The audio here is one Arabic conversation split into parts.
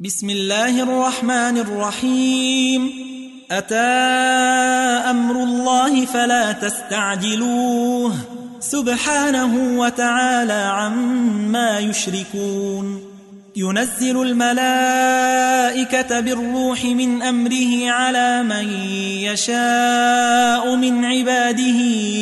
بسم الله الرحمن الرحيم. أتى أمر الله فلا تستعجلوه سبحانه وتعالى عما يشركون. ينزل الملائكة بالروح من أمره على من يشاء من عباده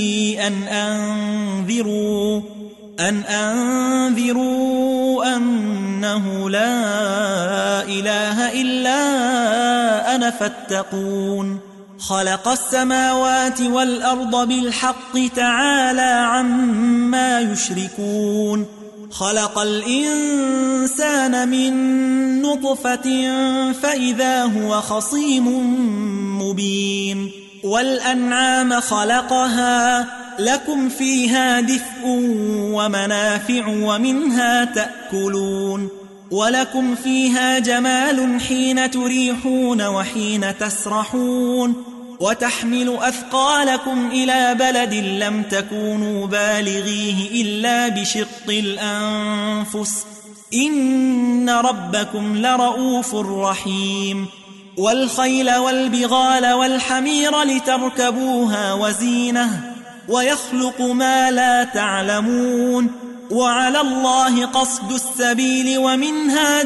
أن أنذروا أنه لا إله إلا أنا فاتقون. خلق السماوات والأرض بالحق تعالى عما يشركون. خلق الإنسان من نطفة فإذا هو خصيم مبين. والأنعام خلقها لكم فيها دفء ومنافع ومنها تأكلون. ولكم فيها جمال حين تريحون وحين تسرحون. وتحمل أثقالكم إلى بلد لم تكونوا بالغيه إلا بشق الأنفس إن ربكم لرؤوف رحيم. والخيل والبغال والحمير لتركبوها وزينة ويخلق ما لا تعلمون. وعلى الله قصد السبيل ومنها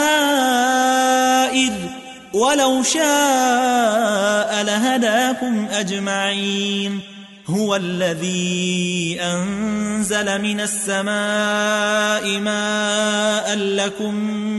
جائر ولو شاء لهداكم أجمعين. هو الذي أنزل من السماء ماء لكم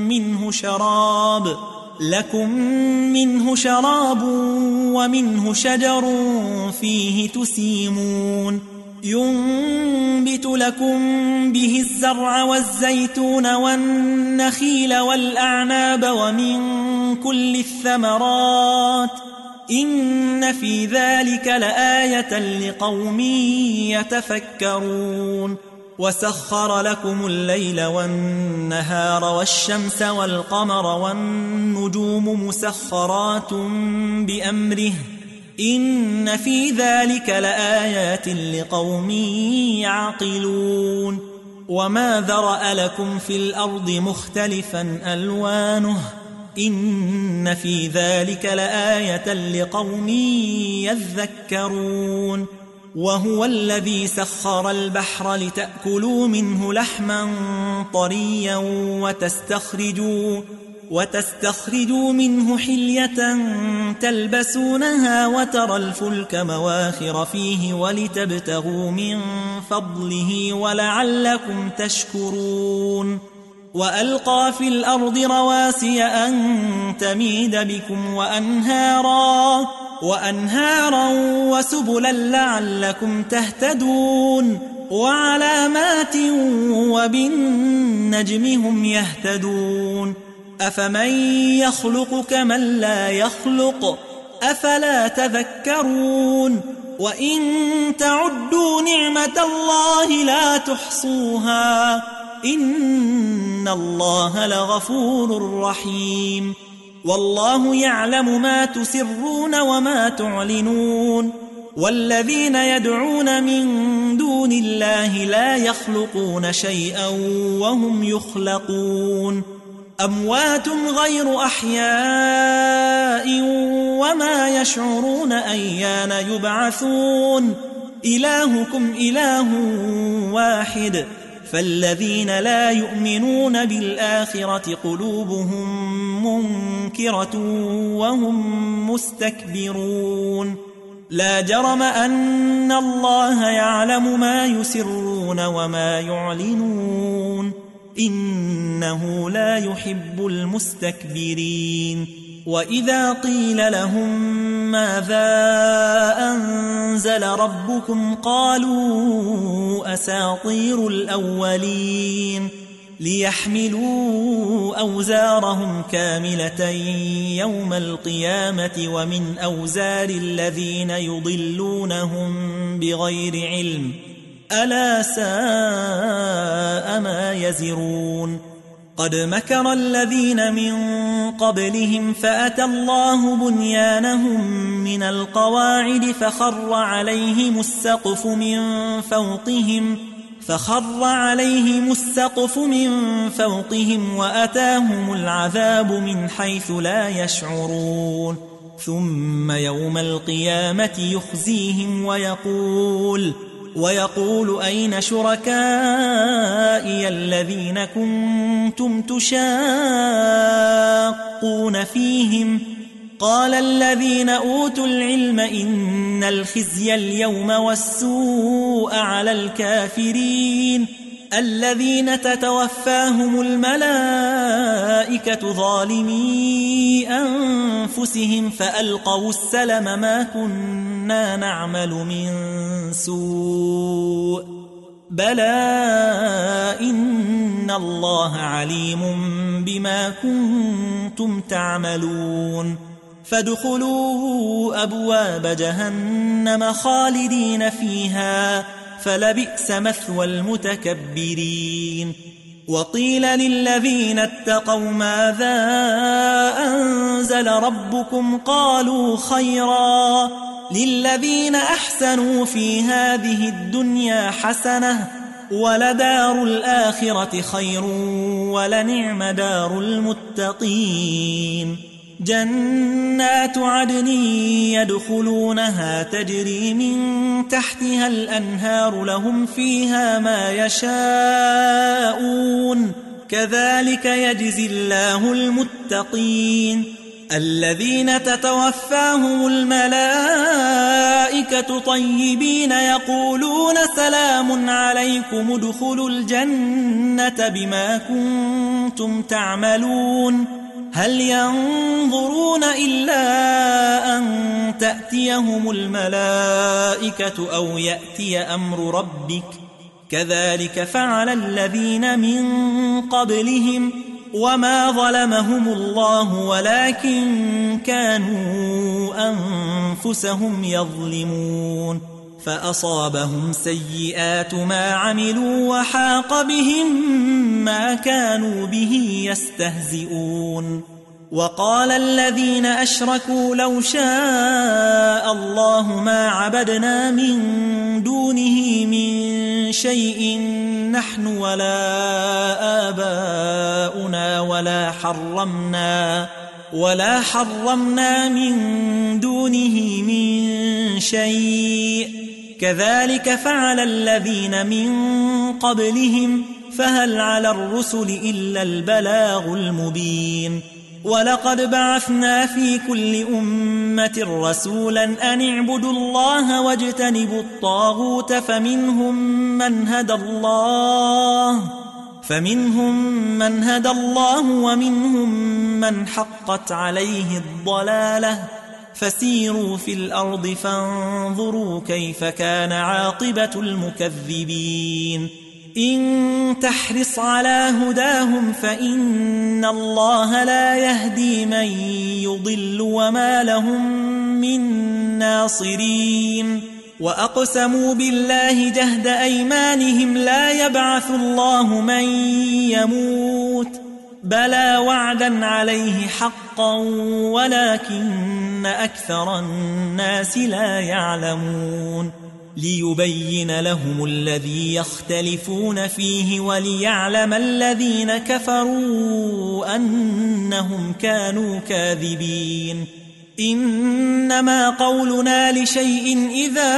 منه شراب ومنه شجر فيه تسيمون. ينبت لكم به الزرع والزيتون والنخيل والأعناب ومن كل الثمرات إن في ذلك لآية لقوم يتفكرون. وسخر لكم الليل والنهار والشمس والقمر والنجوم مسخرات بأمره إن في ذلك لآيات لقوم يعقلون. وما ذرأ لكم في الأرض مختلفا ألوانه إن في ذلك لآية لقوم يذكرون. وهو الذي سخر البحر لتأكلوا منه لحما طريا وتستخرجوا منه حلية تلبسونها وترى الفلك مواخر فيه ولتبتغوا من فضله ولعلكم تشكرون. وألقى في الأرض رواسي أن تميد بكم وأنهارا وسبلا لعلكم تهتدون. وعلامات وبالنجم هم يهتدون. أفمن يخلق كمن لا يخلق أفلا تذكرون. وإن تعدوا نعمة الله لا تحصوها إن الله لغفور رحيم. والله يعلم ما تسرون وما تعلنون. والذين يدعون من دون الله لا يخلقون شيئا وهم يخلقون. أموات غير أحياء وما يشعرون أيان يبعثون. إلهكم إله واحد فالذين لا يؤمنون بالآخرة قلوبهم منكرة وهم مستكبرون. لا جرم أن الله يعلم ما يسرون وما يعلنون إنه لا يحب المستكبرين. وإذا قيل لهم ماذا أنزل ربكم قالوا أساطير الأولين. ليحملوا أوزارهم كاملة يوم القيامة ومن أوزار الذين يضلونهم بغير علم ألا ساء ما يزرون. قد مكر الذين من قبلهم فأتى الله بنيانهم من القواعد فخر عليهم السقف من فوقهم فخر عليهم السقف من فوقهم وأتاهم العذاب من حيث لا يشعرون ثم يوم القيامة يخزيهم ويقول أين شركائي الذين كنتم تشاقون فيهم قال الذين أوتوا العلم إن الخزي اليوم والسوء على الكافرين الذين تتوفاهم الملائكة ظالمي أنفسهم فألقوا السلم ما كنا نعمل من سوء بلى إن الله عليم بما كنتم تعملون فادخلوا أبواب جهنم خالدين فيها فلبئس مثوى المتكبرين وقيل للذين اتقوا ماذا أنزل ربكم قالوا خيرا للذين أحسنوا في هذه الدنيا حسنة ولدار الآخرة خير ولنعم دار المتقين جنات عدن يدخلونها تجري من تحتها الأنهار لهم فيها ما يشاءون كذلك يجزي الله المتقين الذين تتوفاهم الملائكة طيبين يقولون سلام عليكم ادخلوا الجنة بما كنتم تعملون هل ينظرون إلا أن تأتيهم الملائكة أو يأتي أمر ربك كذلك فعل الذين من قبلهم وما ظلمهم الله ولكن كانوا أنفسهم يظلمون فأصابهم سيئات ما عملوا وحاق بهم ما كانوا به يستهزئون وقال الذين أشركوا لو شاء الله ما عبدنا من دونه من شيء نحن ولا آباؤنا ولا حرمنا من دونه من شيء كذلك فعل الذين من قبلهم فهل على الرسل إلا البلاغ المبين ولقد بعثنا في كل أمة رسولا أن اعبدوا الله واجتنبوا الطاغوت فمنهم من هدى الله ومنهم من حقت عليه الضلالة فسيروا في الأرض فانظروا كيف كان عاقبة المكذبين إن تحرص على هداهم فإن الله لا يهدي من يضل وما لهم من ناصرين وأقسموا بالله جهد أيمانهم لا يبعث الله من يموت بلى وعدا عليه حقا ولكن أكثر الناس لا يعلمون ليبين لهم الذي يختلفون فيه وليعلم الذين كفروا أنهم كانوا كاذبين إنما قولنا لشيء إذا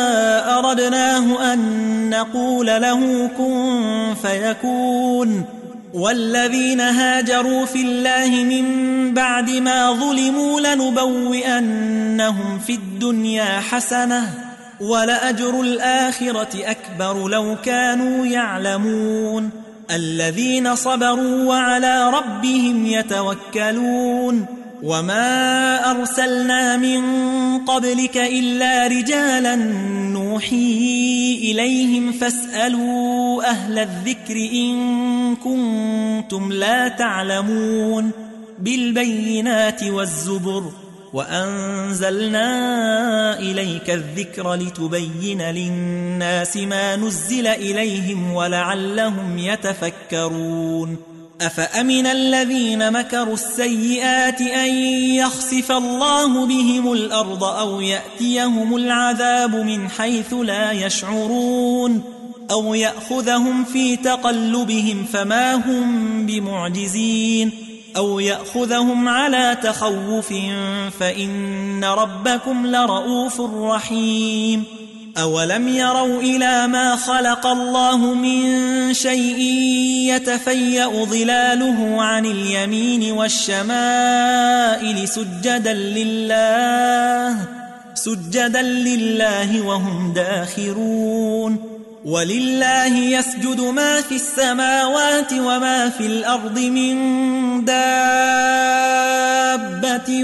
أردناه أن نقول له كن فيكون والذين هاجروا في الله من بعد ما ظلموا لنبوئنهم في الدنيا حسنة ولأجر الآخرة أكبر لو كانوا يعلمون الذين صبروا وعلى ربهم يتوكلون وما أرسلنا من قبلك إلا رجالا نوحي إليهم فاسألوا أهل الذكر إن كنتم لا تعلمون بالبينات والزبر وأنزلنا إليك الذكر لتبين للناس ما نزل إليهم ولعلهم يتفكرون أفأمن الذين مكروا السيئات أن يخسف الله بهم الأرض أو يأتيهم العذاب من حيث لا يشعرون أو يأخذهم في تقلبهم فما هم بمعجزين أو يأخذهم على تخوف فإن ربكم لرؤوف رحيم أولم يروا إلى ما خلق الله من شيء يتفيأ ظلاله عن اليمين والشمائل سجدا لله وهم داخرون ولله يسجد ما في السماوات وما في الأرض من دابة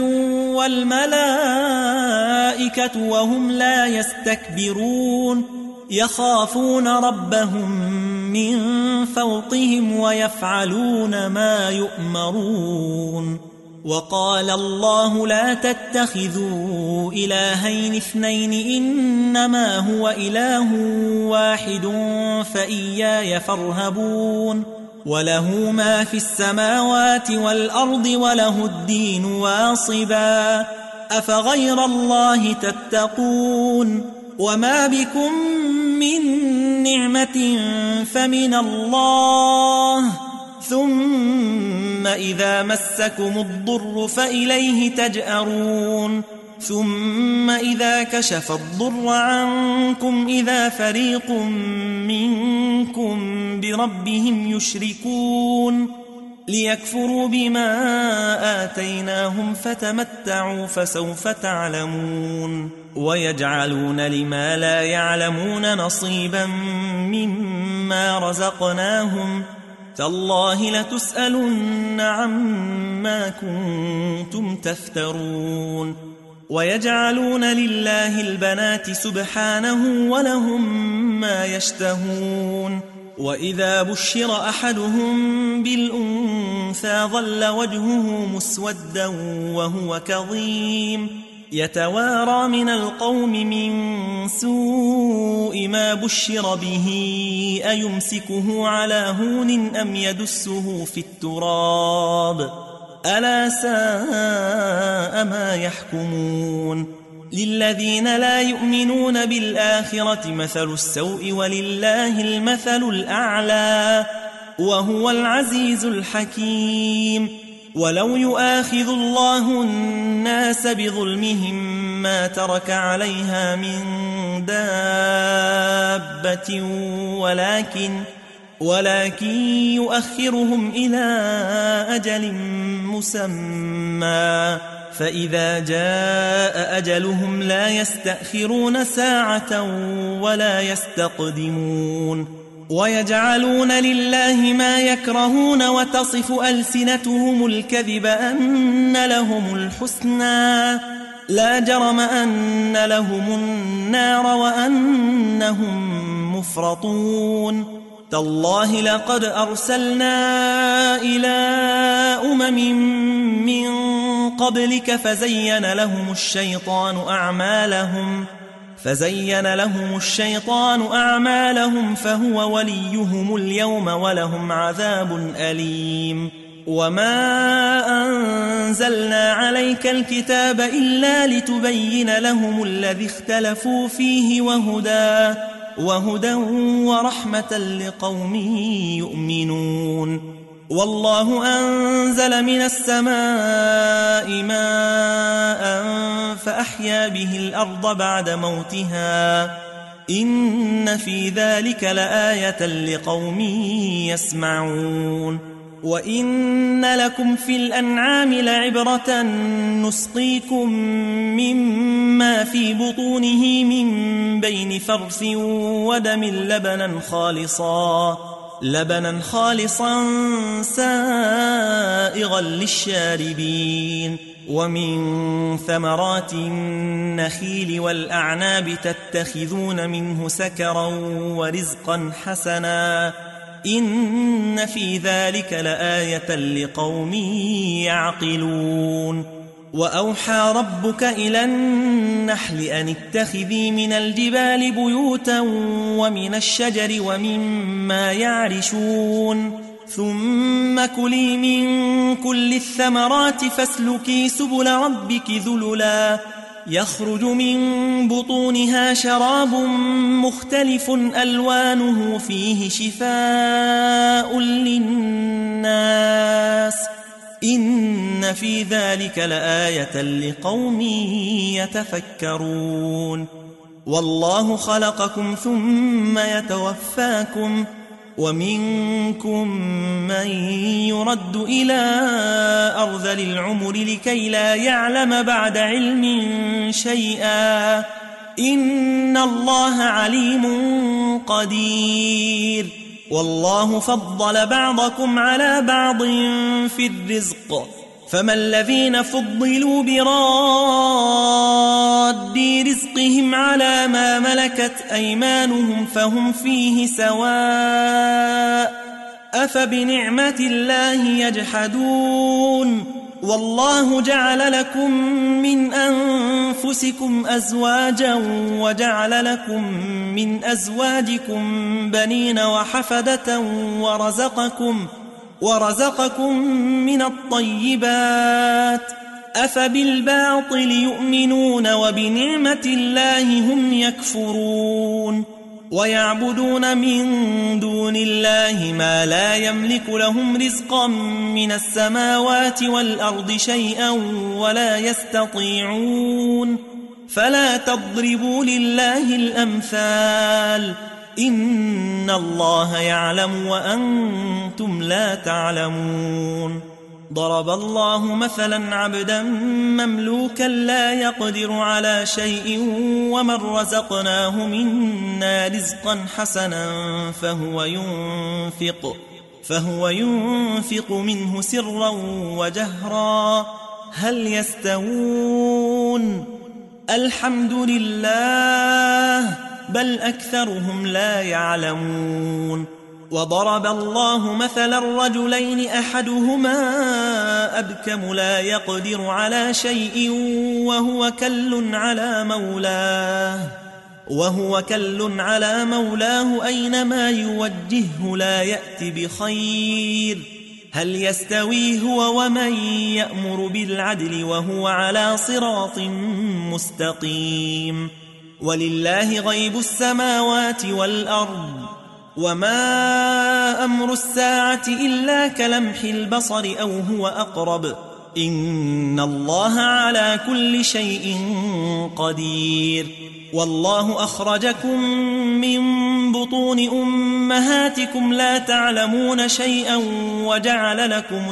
والملائكة وهم لا يستكبرون يخافون ربهم من فوقهم ويفعلون ما يؤمرون وقال الله لا تتخذوا إلهين اثنين إنما هو إله واحد فإياي فارهبون وله ما في السماوات والأرض وله الدين واصبا أفغير الله تتقون وما بكم من نعمة فمن الله ثم إذا مسكم الضر فإليه تجأرون ثم إذا كشف الضر عنكم إذا فريق منكم بربهم يشركون ليكفروا بما آتيناهم فتمتعوا فسوف تعلمون ويجعلون لما لا يعلمون نصيبا مما رزقناهم تالله لتسألن عما كنتم تفترون ويجعلون لله البنات سبحانه ولهم ما يشتهون وإذا بشر أحدهم بالأنثى ظل وجهه مسودا وهو كظيم يتوارى من القوم من سوء ما بشر به أيمسكه على هون أم يدسه في التراب ألا ساء ما يحكمون للذين لا يؤمنون بالآخرة مثل السوء ولله المثل الأعلى وهو العزيز الحكيم ولو يؤاخذ الله الناس بظلمهم ما ترك عليها من دابة ولكن يؤخرهم إلى أجل مسمى فإذا جاء أجلهم لا يستأخرون ساعة ولا يستقدمون ويجعلون لله ما يكرهون وتصف ألسنتهم الكذب أن لهم الحسنى لا جرم أن لهم النار وأنهم مفرطون تالله لقد أرسلنا إلى من قبلك فزين لهم الشيطان أعمالهم فهو وليهم اليوم ولهم عذاب أليم وما أنزلنا عليك الكتاب إلا لتبين لهم الذي اختلفوا فيه وهدى ورحمة لقوم يؤمنون والله أنزل من السماء ماء فأحيا به الأرض بعد موتها إن في ذلك لآية لقوم يسمعون وإن لكم في الأنعام لعبرة نسقيكم مما في بطونه من بين فرث ودم لبنا خالصا سائغا للشاربين ومن ثمرات النخيل والأعناب تتخذون منه سكرا ورزقا حسنا إن في ذلك لآية لقوم يعقلون وأوحى ربك إلى النحل أن اتخذي من الجبال بيوتا ومن الشجر ومما يعرشون ثم كلي من كل الثمرات فاسلكي سبل ربك ذللا يخرج من بطونها شراب مختلف ألوانه فيه شفاء للناس إن في ذلك لآية لقوم يتفكرون والله خلقكم ثم يتوفاكم ومنكم من يرد إلى أرذل العمر لكي لا يعلم بعد علم شيئا إن الله عليم قدير والله فضل بعضكم على بعض في الرزق فما الذين فضلوا براد رزقهم على ما ملكت أيمانهم فهم فيه سواء أفبنعمة الله يجحدون والله جعل لكم من أنفسكم أزواجا وجعل لكم من أزواجكم بنين وحفدة ورزقكم من الطيبات أفبالباطل يؤمنون وبنعمة الله هم يكفرون ويعبدون من دون الله ما لا يملك لهم رزقا من السماوات والأرض شيئا ولا يستطيعون فلا تضربوا لله الأمثال إن الله يعلم وأنتم لا تعلمون ضرب الله مثلا عبدا مملوكا لا يقدر على شيء ومن رزقناه منا رزقا حسنا فهو ينفق منه سرا وجهرا هل يستوون الحمد لله بل أكثرهم لا يعلمون وضرب الله مثلا رجلين أحدهما أبكم لا يقدر على شيء وهو كل على مولاه أينما يوجهه لا يأتي بخير هل يستوي هو ومن يأمر بالعدل وهو على صراط مستقيم ولله غيب السماوات والأرض وما أمر الساعة إلا كلمح البصر أو هو أقرب إن الله على كل شيء قدير والله أخرجكم من بطون أمهاتكم لا تعلمون شيئا وجعل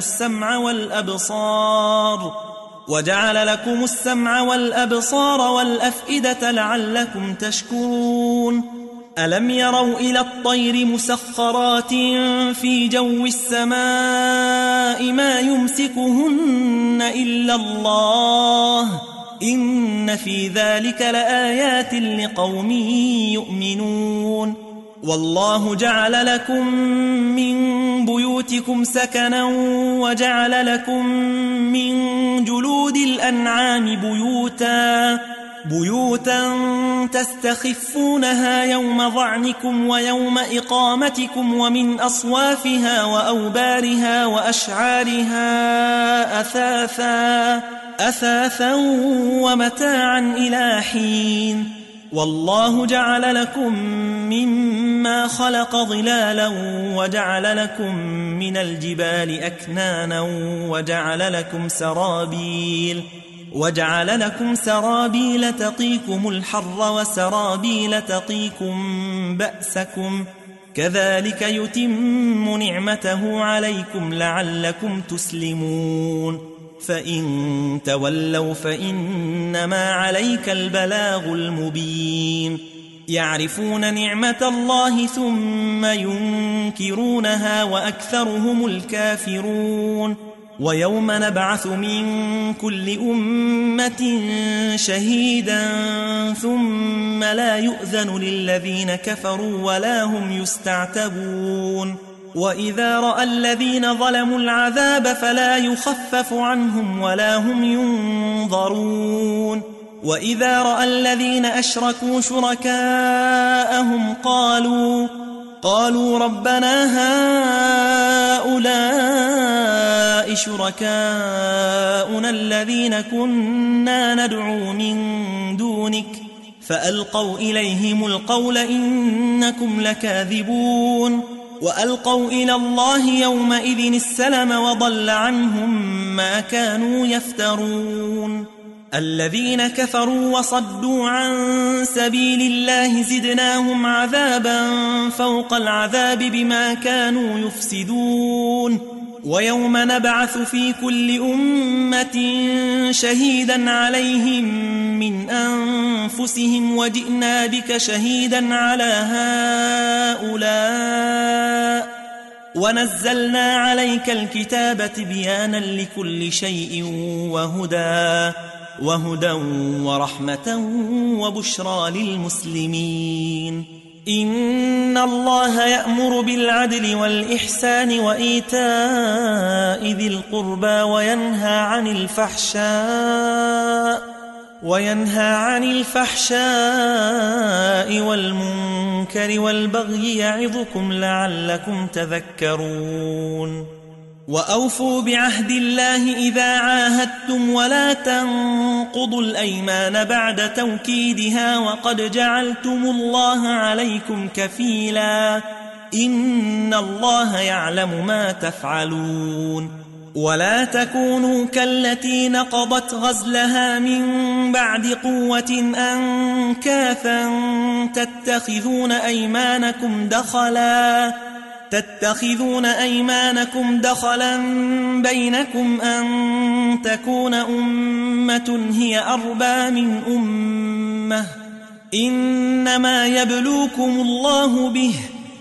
لكم السمع والأبصار والأفئدة لعلكم تشكرون ألم يروا إلى الطير مسخرات في جو السماء ما يمسكهن إلا الله إن في ذلك لآيات لقوم يؤمنون والله جعل لكم من بيوتكم سكنا وجعل لكم من جلود الأنعام بيوتا تستخفونها يوم ظعنكم ويوم إقامتكم ومن أصوافها وأوبارها وأشعارها أثاثا ومتاعا إلى حين والله جعل لكم مما خلق ظلالا وجعل لكم من الجبال أكنانا وجعل لكم سرابيل تقيكم الحر وسرابيل تقيكم بأسكم كذلك يتم نعمته عليكم لعلكم تسلمون فإن تولوا فإنما عليك البلاغ المبين يعرفون نعمة الله ثم ينكرونها وأكثرهم الكافرون ويوم نبعث من كل أمة شهيدا ثم لا يؤذن للذين كفروا ولا هم يستعتبون وإذا رأى الذين ظلموا العذاب فلا يخفف عنهم ولا هم ينظرون وإذا رأى الذين أشركوا شركاءهم قالوا ربنا هؤلاء شركاؤنا آباؤنا الذين كنا ندعو من دونك فألقوا إليهم القول إنكم لكاذبون وألقوا إلى الله يومئذ السلم وضل عنهم ما كانوا يفترون الذين كفروا وصدوا عن سبيل الله زدناهم عذابا فوق العذاب بما كانوا يفسدون ويوم نبعث في كل أمة شهيدا عليهم من أنفسهم وجئنا بك شهيدا على هؤلاء ونزلنا عليك الكتاب تبيانا لكل شيء وهدى ورحمة وبشرى للمسلمين إن الله يأمر بالعدل والإحسان وإيتاء ذي القربى وينهى عن الفحشاء والمنكر والبغي يعظكم لعلكم تذكرون وأوفوا بعهد الله إذا عاهدتم ولا تنقضوا الأيمان بعد توكيدها وقد جعلتم الله عليكم كفيلا إن الله يعلم ما تفعلون ولا تكونوا كالتي نقضت غزلها من بعد قوة أنكاثا تتخذون أيمانكم دخلا بينكم أن تكون أمة هي أربى من أمة إنما يبلوكم الله به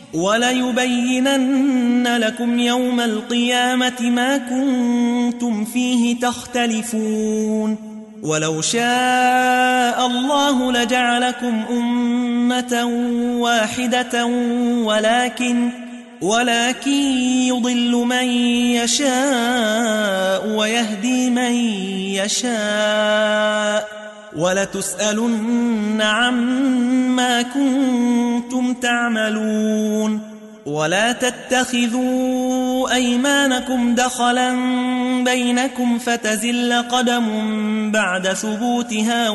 وليبينن لكم يوم القيامة ما كنتم فيه تختلفون ولو شاء الله لجعلكم أمة واحدة ولكن يضل من يشاء ويهدي من يشاء ولتسألن عما كنتم تعملون ولا تتخذوا أيمانكم دخلا بينكم فتزل قدم بعد ثبوتها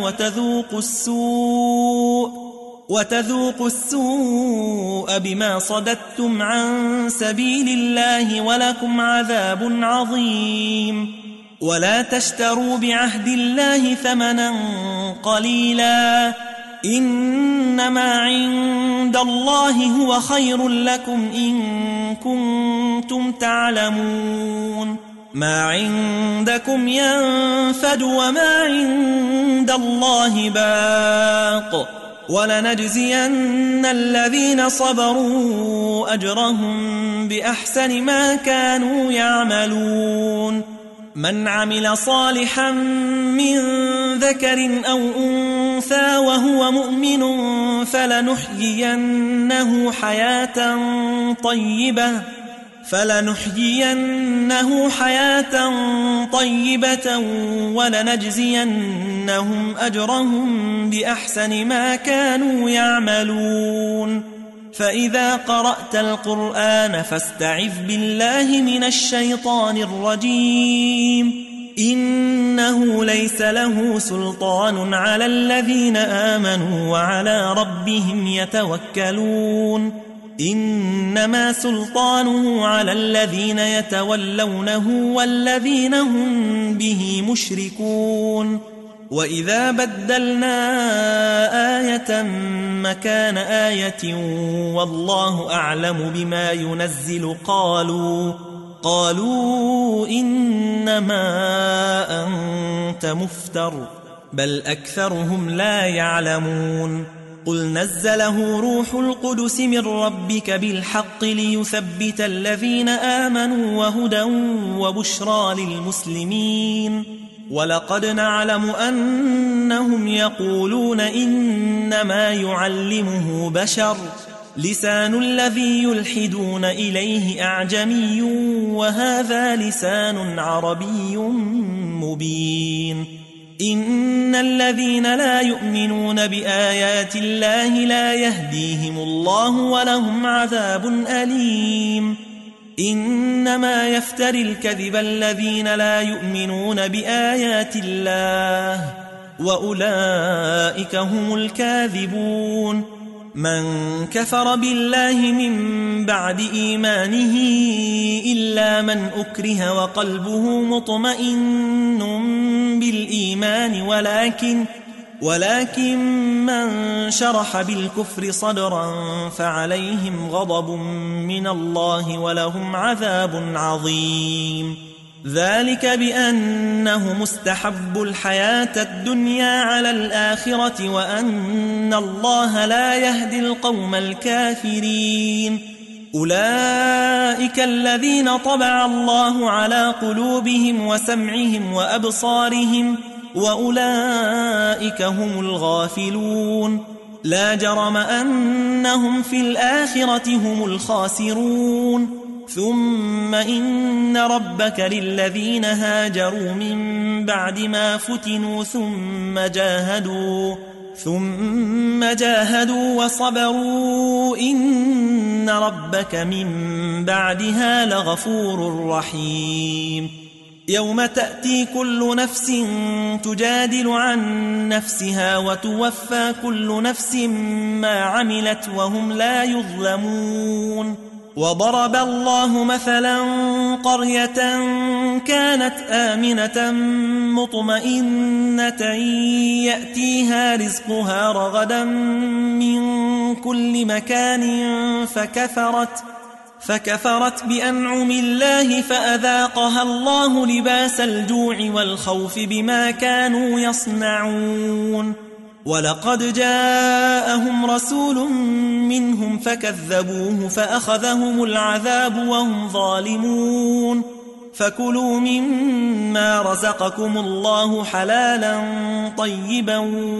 وتذوقوا السوء بما صددتم عن سبيل الله ولكم عذاب عظيم ولا تشتروا بعهد الله ثمنا قليلا إنما عند الله هو خير لكم إن كنتم تعلمون ما عندكم ينفد وما عند الله باق ولنجزين الذين صبروا أجرهم بأحسن ما كانوا يعملون من عمل صالحا من ذكر أو أنثى وهو مؤمن فلنحيينه حياة طيبة ولنجزينهم أجرهم بأحسن ما كانوا يعملون فإذا قرأت القرآن فاستعذ بالله من الشيطان الرجيم إنه ليس له سلطان على الذين آمنوا وعلى ربهم يتوكلون إنما سلطانه على الذين يتولونه والذين هم به مشركون وإذا بدلنا آية مكان آية والله أعلم بما ينزل قالوا إنما أنت مفتر بل أكثرهم لا يعلمون قل نزله روح القدس من ربك بالحق ليثبت الذين آمنوا وهدى وبشرى للمسلمين ولقد نعلم أنهم يقولون إنما يعلمه بشر لسان الذي يلحدون إليه أعجمي وهذا لسان عربي مبين إن الذين لا يؤمنون بآيات الله لا يهديهم الله ولهم عذاب أليم إنما يفتري الكذب الذين لا يؤمنون بآيات الله وأولئك هم الكاذبون. من كفر بالله من بعد إيمانه إلا من أكره وقلبه مطمئن بالإيمان ولكن من شرح بالكفر صدرا فعليهم غضب من الله ولهم عذاب عظيم. ذلك بأنه مستحب الحياة الدنيا على الآخرة وأن الله لا يهدي القوم الكافرين. أولئك الذين طبع الله على قلوبهم وسمعهم وأبصارهم وأولئك هم الغافلون. لا جرم أنهم في الآخرة هم الخاسرون. ثم إن ربك للذين هاجروا من بعد ما فتنوا ثم جاهدوا وصبروا إن ربك من بعدها لغفور رحيم. يوم تأتي كل نفس تجادل عن نفسها وتوفى كل نفس ما عملت وهم لا يظلمون. وضرب الله مثلا قرية كانت آمنة مطمئنة يأتيها رزقها رغدا من كل مكان فكفرت بأنعم الله فأذاقها الله لباس الجوع والخوف بما كانوا يصنعون. ولقد جاءهم رسول منهم فكذبوه فأخذهم العذاب وهم ظالمون. فكلوا مما رزقكم الله حلالا طيبا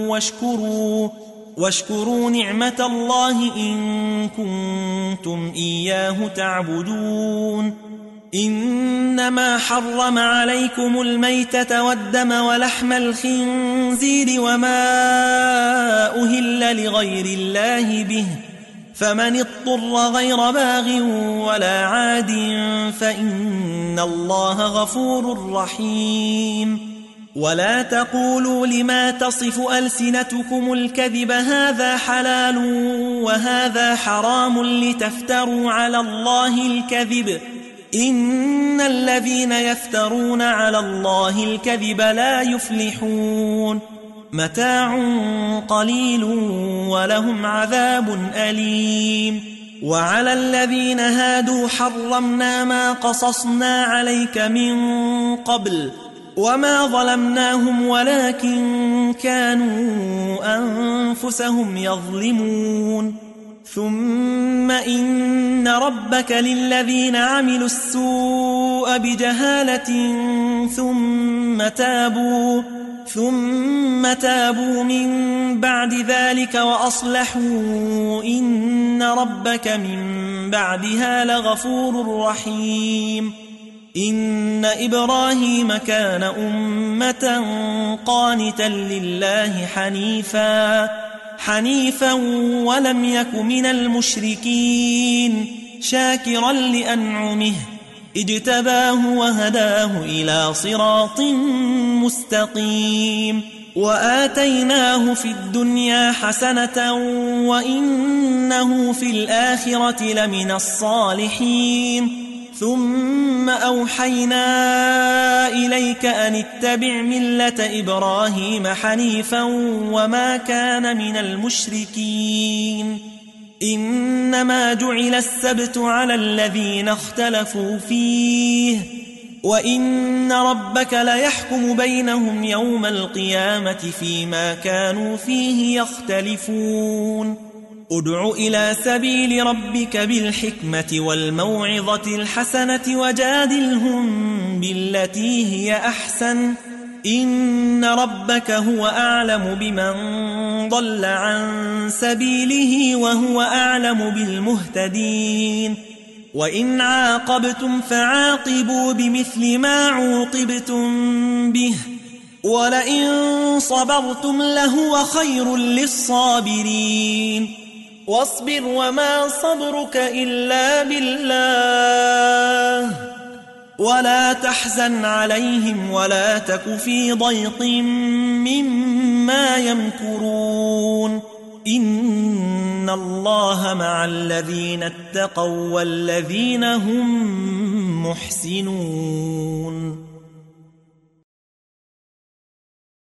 واشكروا نعمة الله إن كنتم إياه تعبدون. إنما حرم عليكم الميتة والدم ولحم الخنزير وما أهل لغير الله به، فمن اضطر غير باغ ولا عاد فإن الله غفور رحيم. ولا تقولوا لما تصف ألسنتكم الكذب هذا حلال وهذا حرام لتفتروا على الله الكذب، إن الذين يفترون على الله الكذب لا يفلحون. متاع قليل ولهم عذاب أليم. وعلى الذين هادوا حرمنا ما قصصنا عليك من قبل وما ظلمناهم ولكن كانوا أنفسهم يظلمون. ثم إن ربك للذين عملوا السوء بجهالة ثم تابوا من بعد ذلك وأصلحوا إن ربك من بعدها لغفور رحيم. إن إبراهيم كان أمة قانتا لله حنيفا ولم يك من المشركين شاكرا لأنعمه اجتباه وهداه إلى صراط مستقيم. وآتيناه في الدنيا حسنة وإنه في الآخرة لمن الصالحين. ثم أوحينا إليك أن اتبع ملة إبراهيم حنيفا وما كان من المشركين. إنما جعل السبت على الذين اختلفوا فيه وإن ربك ليحكم بينهم يوم القيامة فيما كانوا فيه يختلفون. ادع إلى سبيل ربك بالحكمة والموعظة الحسنة وجادلهم بالتي هي أحسن إن ربك هو أعلم بمن ضل عن سبيله وهو أعلم بالمهتدين. وإن عاقبتم فعاقبوا بمثل ما عوقبتم به ولئن صبرتم لهو خير للصابرين. واصبر وما صبرك إلا بالله ولا تحزن عليهم ولا تك في ضيق مما يمكرون إن الله مع الذين اتقوا والذين هم محسنون